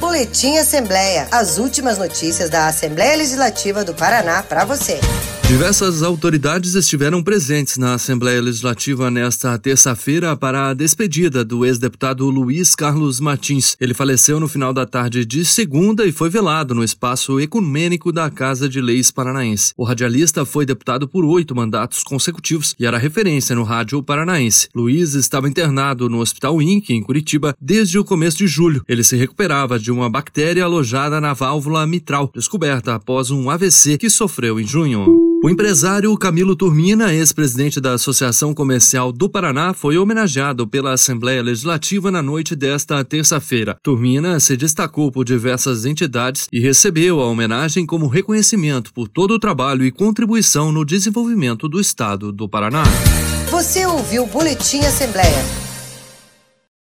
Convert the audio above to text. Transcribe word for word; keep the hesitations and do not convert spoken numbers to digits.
Boletim Assembleia. As últimas notícias da Assembleia Legislativa do Paraná para você. Diversas autoridades estiveram presentes na Assembleia Legislativa nesta terça-feira para a despedida do ex-deputado Luiz Carlos Martins. Ele faleceu no final da tarde de segunda e foi velado no espaço ecumênico da Casa de Leis Paranaense. O radialista foi deputado por oito mandatos consecutivos e era referência no rádio paranaense. Luiz estava internado no Hospital I N C, em Curitiba, desde o começo de julho. Ele se recuperava de uma bactéria alojada na válvula mitral, descoberta após um A V C que sofreu em junho. O empresário Camilo Turmina, ex-presidente da Associação Comercial do Paraná, foi homenageado pela Assembleia Legislativa na noite desta terça-feira. Turmina se destacou por diversas entidades e recebeu a homenagem como reconhecimento por todo o trabalho e contribuição no desenvolvimento do Estado do Paraná. Você ouviu o Boletim Assembleia.